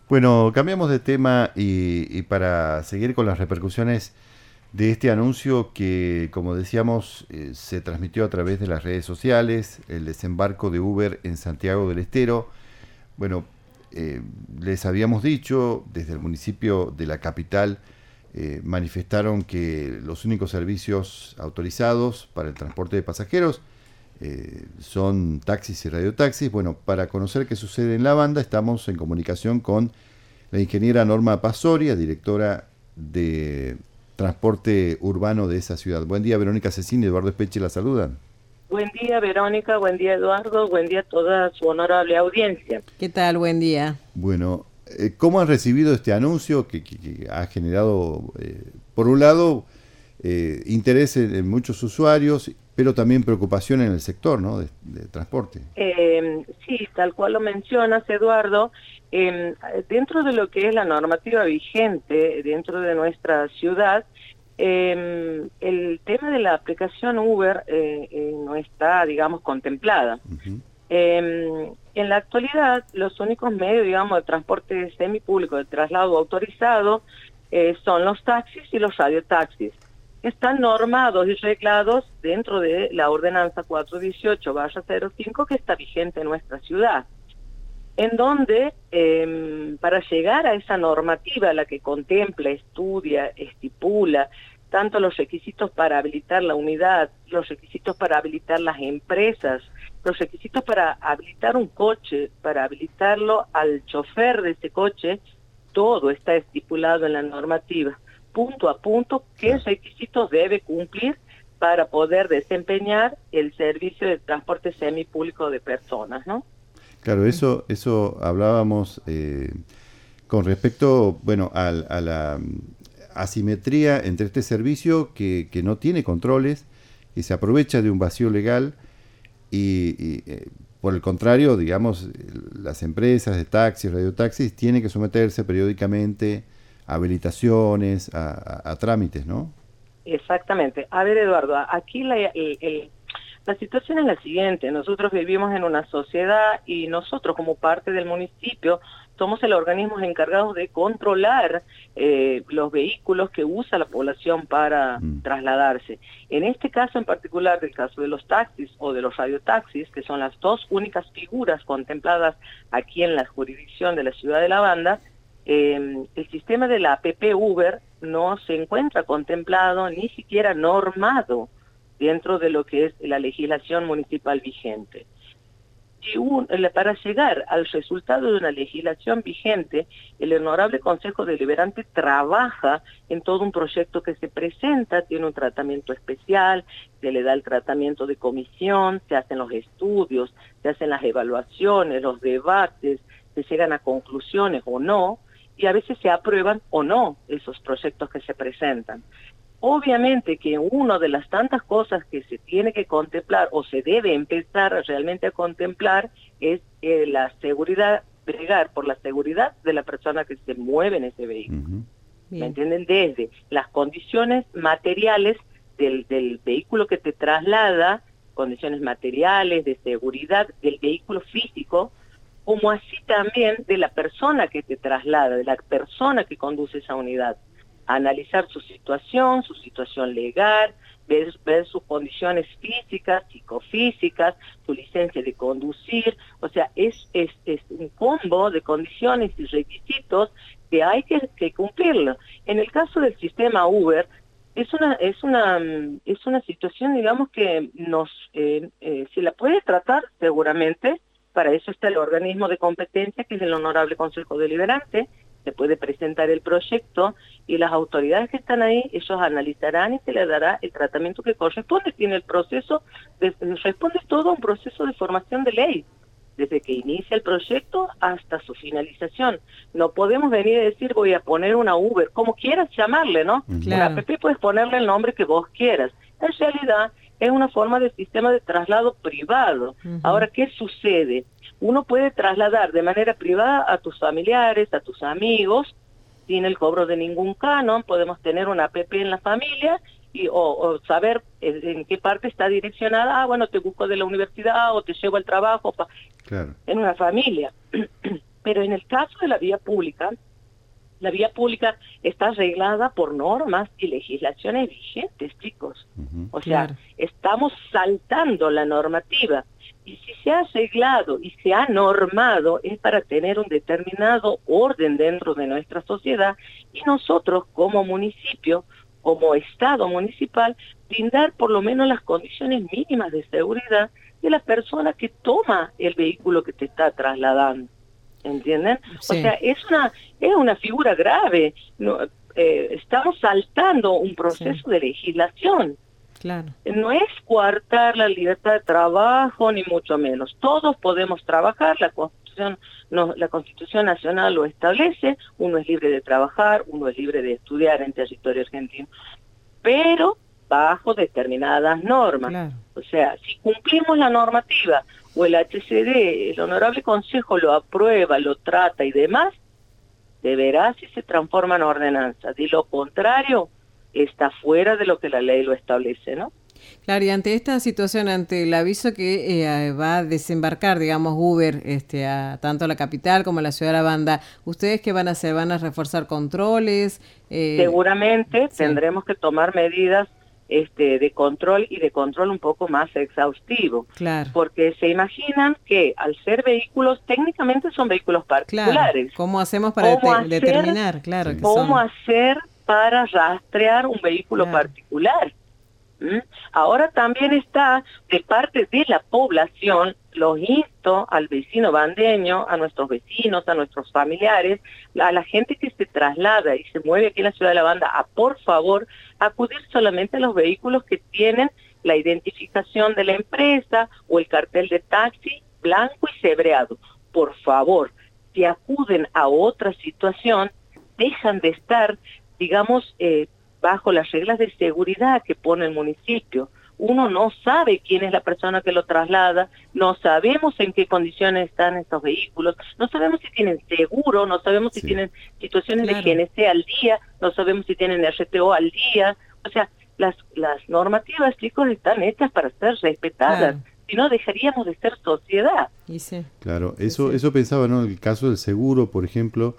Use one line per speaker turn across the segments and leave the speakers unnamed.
Bueno, cambiamos de tema y para seguir con las repercusiones de este anuncio que, como decíamos, se transmitió a través de las redes sociales, el desembarco de Uber en Santiago del Estero. Bueno, les habíamos dicho desde el municipio de la capital, manifestaron que los únicos servicios autorizados para el transporte de pasajeros son taxis y radiotaxis. Bueno, para conocer qué sucede en la banda, estamos en comunicación con la ingeniera Norma Pasoria, directora de transporte urbano de esa ciudad. Buen día, Verónica Cecín y Eduardo Espeche la saludan.
Buen día, Verónica, buen día, Eduardo, buen día a toda su honorable audiencia.
¿Qué tal? Buen día.
Bueno, ¿cómo han recibido este anuncio que ha generado, por un lado, interés en muchos usuarios, pero también preocupación en el sector, ¿no?, de transporte?
Sí, tal cual lo mencionas, Eduardo, dentro de lo que es la normativa vigente dentro de nuestra ciudad, el tema de la aplicación Uber no está, digamos, contemplada.
Uh-huh.
En la actualidad, los únicos medios, digamos, de transporte semipúblico, de traslado autorizado, son los taxis y los radiotaxis. Están normados y reglados dentro de la ordenanza 418/05 que está vigente en nuestra ciudad, en donde para llegar a esa normativa, la que contempla, estudia, estipula tanto los requisitos para habilitar la unidad, los requisitos para habilitar las empresas, los requisitos para habilitar un coche, para habilitarlo al chofer de ese coche, todo está estipulado en la normativa, punto a punto, qué requisitos debe cumplir para poder desempeñar el servicio de transporte semipúblico de personas, ¿no?
Claro, eso hablábamos con respecto, bueno, a la asimetría entre este servicio que no tiene controles, que se aprovecha de un vacío legal y por el contrario, digamos, las empresas de taxis, radiotaxis, tienen que someterse periódicamente a habilitaciones, a trámites, ¿no?
Exactamente. A ver, Eduardo, aquí la situación es la siguiente. Nosotros vivimos en una sociedad y nosotros, como parte del municipio, somos el organismo encargado de controlar los vehículos que usa la población para trasladarse. En este caso en particular, del caso de los taxis o de los radiotaxis, que son las dos únicas figuras contempladas aquí en la jurisdicción de la ciudad de La Banda, el sistema de la APP Uber no se encuentra contemplado ni siquiera normado dentro de lo que es la legislación municipal vigente. Y para llegar al resultado de una legislación vigente, el Honorable Consejo Deliberante trabaja en todo un proyecto que se presenta, tiene un tratamiento especial, se le da el tratamiento de comisión, se hacen los estudios, se hacen las evaluaciones, los debates, se llegan a conclusiones o no, y a veces se aprueban o no esos proyectos que se presentan. Obviamente que una de las tantas cosas que se tiene que contemplar o se debe empezar realmente a contemplar es la seguridad, bregar por la seguridad de la persona que se mueve en ese vehículo.
Uh-huh.
¿Me entienden? Desde las condiciones materiales del vehículo que te traslada, condiciones materiales, de seguridad del vehículo físico, como así también de la persona que te traslada, de la persona que conduce esa unidad. Analizar su situación legal, ver sus condiciones físicas, psicofísicas, su licencia de conducir, o sea, es un combo de condiciones y requisitos que hay que cumplirlo. En el caso del sistema Uber, es una situación, digamos, que se la puede tratar seguramente. Para eso está el organismo de competencia, que es el Honorable Consejo Deliberante. Se puede presentar el proyecto y las autoridades que están ahí, ellos analizarán y se le dará el tratamiento que corresponde. Tiene el proceso, responde todo a un proceso de formación de ley, desde que inicia el proyecto hasta su finalización. No podemos venir a decir voy a poner una Uber, como quieras llamarle, ¿no?
Claro.
Una app puedes ponerle el nombre que vos quieras. En realidad es una forma de sistema de traslado privado. Ahora, ¿qué sucede? Uno puede trasladar de manera privada a tus familiares, a tus amigos, sin el cobro de ningún canon. Podemos tener una app en la familia o saber en qué parte está direccionada. Ah, bueno, te busco de la universidad o te llevo al trabajo
Claro.
en una familia. Pero en el caso de la vía pública está arreglada por normas y legislaciones vigentes, chicos. O sea, estamos saltando la normativa. Y si se ha arreglado y se ha normado, es para tener un determinado orden dentro de nuestra sociedad, y nosotros como municipio, como Estado municipal, brindar por lo menos las condiciones mínimas de seguridad de la persona que toma el vehículo que te está trasladando. ¿Entienden? Sí. O sea, es una figura grave. No, estamos saltando un proceso de legislación.
Claro.
No es coartar la libertad de trabajo, ni mucho menos. Todos podemos trabajar, la Constitución Nacional lo establece, uno es libre de trabajar, uno es libre de estudiar en territorio argentino, pero bajo determinadas normas. Claro. O sea, si cumplimos la normativa o el HCD, el Honorable Consejo lo aprueba, lo trata y demás, deberá si se transforma en ordenanza. De lo contrario, está fuera de lo que la ley lo establece, ¿no?
Claro, y ante esta situación, ante el aviso que va a desembarcar, digamos, Uber, tanto a la capital como a la ciudad de La Banda, ¿ustedes qué van a hacer? ¿Van a reforzar controles?
Seguramente tendremos que tomar medidas de control y de control un poco más exhaustivo.
Claro.
Porque se imaginan que al ser vehículos, técnicamente son vehículos particulares.
Claro. ¿Cómo hacemos para determinar? Claro.
Sí. ¿Cómo hacer para rastrear un vehículo particular? Ahora también está de parte de la población, los insto al vecino bandeño, a nuestros vecinos, a nuestros familiares, a la gente que se traslada y se mueve aquí en la ciudad de La Banda, a por favor acudir solamente a los vehículos que tienen la identificación de la empresa o el cartel de taxi blanco y cebreado. Por favor, si acuden a otra situación, dejan de estar, digamos, bajo las reglas de seguridad que pone el municipio. Uno no sabe quién es la persona que lo traslada, no sabemos en qué condiciones están estos vehículos, no sabemos si tienen seguro, no sabemos si tienen situaciones de GNC al día, no sabemos si tienen RTO al día. O sea, las normativas, chicos, están hechas para ser respetadas. Si no, dejaríamos de ser sociedad.
Claro, eso pensaba, ¿no? El caso del seguro, por ejemplo,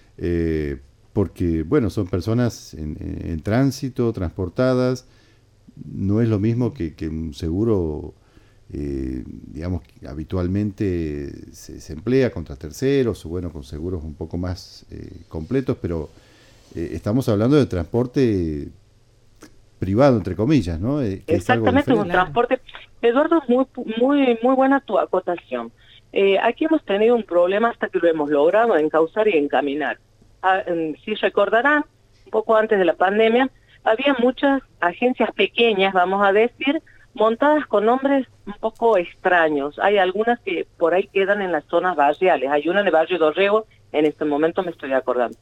porque, bueno, son personas en tránsito, transportadas. No es lo mismo que un seguro, digamos, que habitualmente se emplea contra terceros, o bueno, con seguros un poco más completos, pero estamos hablando de transporte privado, entre comillas, ¿no?
Exactamente, un transporte. Eduardo, muy buena tu acotación. Aquí hemos tenido un problema hasta que lo hemos logrado encauzar y encaminar. Si recordarán, un poco antes de la pandemia, había muchas agencias pequeñas, vamos a decir, montadas con nombres un poco extraños. Hay algunas que por ahí quedan en las zonas barriales. Hay una en el barrio Dorrego, en este momento me estoy acordando.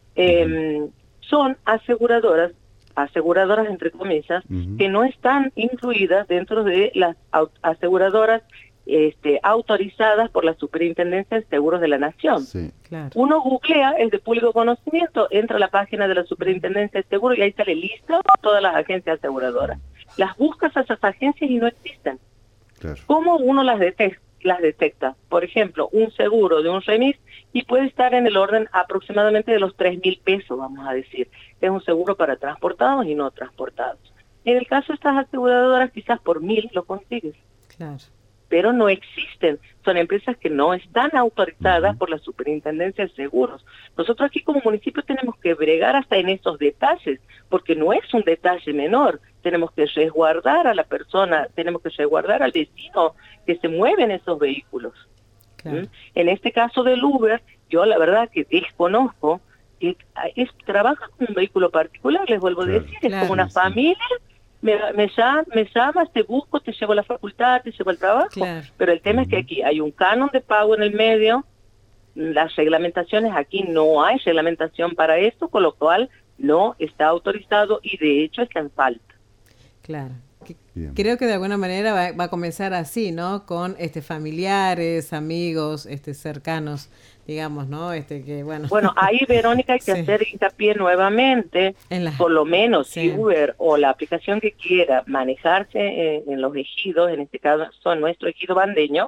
Son aseguradoras entre comillas, que no están incluidas dentro de las aseguradoras autorizadas por la Superintendencia de Seguros de la Nación.
Sí.
Claro.
Uno googlea, es de público conocimiento, entra a la página de la Superintendencia de Seguros y ahí sale lista todas las agencias aseguradoras. Las buscas a esas agencias y no existen.
Claro.
¿Cómo uno las detecta? Por ejemplo, un seguro de un remis y puede estar en el orden aproximadamente de los 3.000 pesos, vamos a decir. Es un seguro para transportados y no transportados. En el caso de estas aseguradoras, quizás por 1.000 lo consigues.
Claro.
Pero no existen, son empresas que no están autorizadas por la Superintendencia de Seguros. Nosotros aquí como municipio tenemos que bregar hasta en esos detalles, porque no es un detalle menor. Tenemos que resguardar a la persona, tenemos que resguardar al vecino que se mueve en esos vehículos.
Claro.
En este caso del Uber, yo la verdad que desconozco, que trabaja con un vehículo particular, les vuelvo a decir, es como una familia. Me llamas, te busco, te llevo a la facultad, te llevo al trabajo.
Claro.
Pero el tema es que aquí hay un canon de pago en el medio, las reglamentaciones, aquí no hay reglamentación para esto, con lo cual no está autorizado y de hecho está en falta.
Claro. Creo que de alguna manera va a comenzar así, ¿no? Con familiares, amigos, cercanos, digamos, ¿no? Bueno,
ahí, Verónica, hay que hacer hincapié nuevamente, por lo menos si Uber o la aplicación que quiera manejarse en los ejidos, en este caso en nuestro ejido bandeño,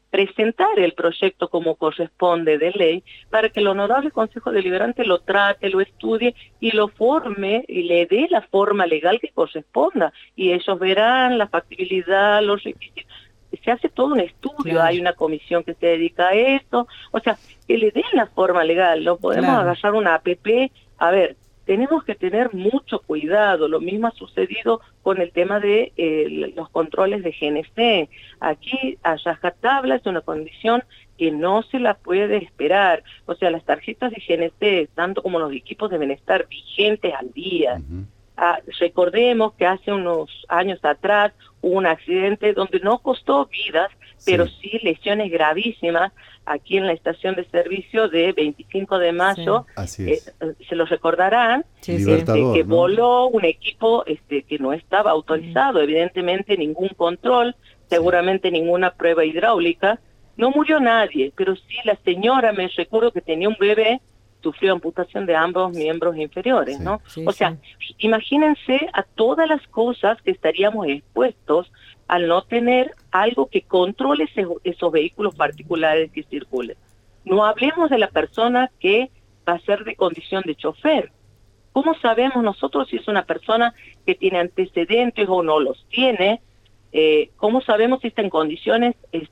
presentar el proyecto como corresponde de ley para que el Honorable Consejo Deliberante lo trate, lo estudie y lo forme y le dé la forma legal que corresponda. Y ellos verán la factibilidad, los requisitos. Se hace todo un estudio, claro. Hay una comisión que se dedica a eso, o sea, que le den la forma legal. No podemos agarrar una APP. A ver, tenemos que tener mucho cuidado. Lo mismo ha sucedido con el tema de los controles de GNC. Aquí, a rajatabla, es una condición que no se la puede esperar. O sea, las tarjetas de GNC, tanto como los equipos, deben estar vigentes al día. Recordemos que hace unos años atrás hubo un accidente donde no costó vidas, pero sí lesiones gravísimas aquí en la estación de servicio de 25 de mayo. Se lo recordarán, que voló un equipo que no estaba autorizado, evidentemente ningún control, seguramente ninguna prueba hidráulica. No murió nadie, pero sí la señora, me recuerdo que tenía un bebé, sufrió amputación de ambos miembros inferiores, ¿no? O sea, imagínense a todas las cosas que estaríamos expuestos al no tener algo que controle esos vehículos particulares que circulen. No hablemos de la persona que va a ser de condición de chofer. ¿Cómo sabemos nosotros si es una persona que tiene antecedentes o no los tiene? ¿Cómo sabemos si está en condiciones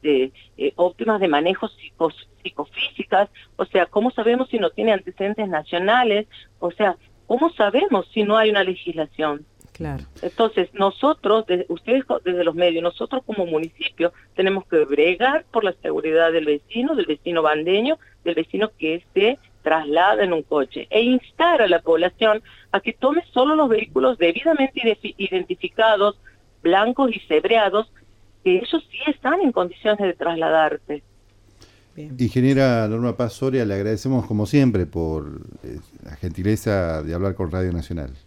óptimas de manejo psicofísicas? O sea, ¿cómo sabemos si no tiene antecedentes nacionales? O sea, ¿cómo sabemos si no hay una legislación?
Claro.
Entonces, nosotros, ustedes desde los medios, nosotros como municipio, tenemos que bregar por la seguridad del vecino bandeño, del vecino que se traslada en un coche, e instar a la población a que tome solo los vehículos debidamente identificados, blancos y cebreados, que ellos sí están en condiciones de trasladarse.
Bien. Ingeniera Norma Paz Soria, le agradecemos como siempre por la gentileza de hablar con Radio Nacional.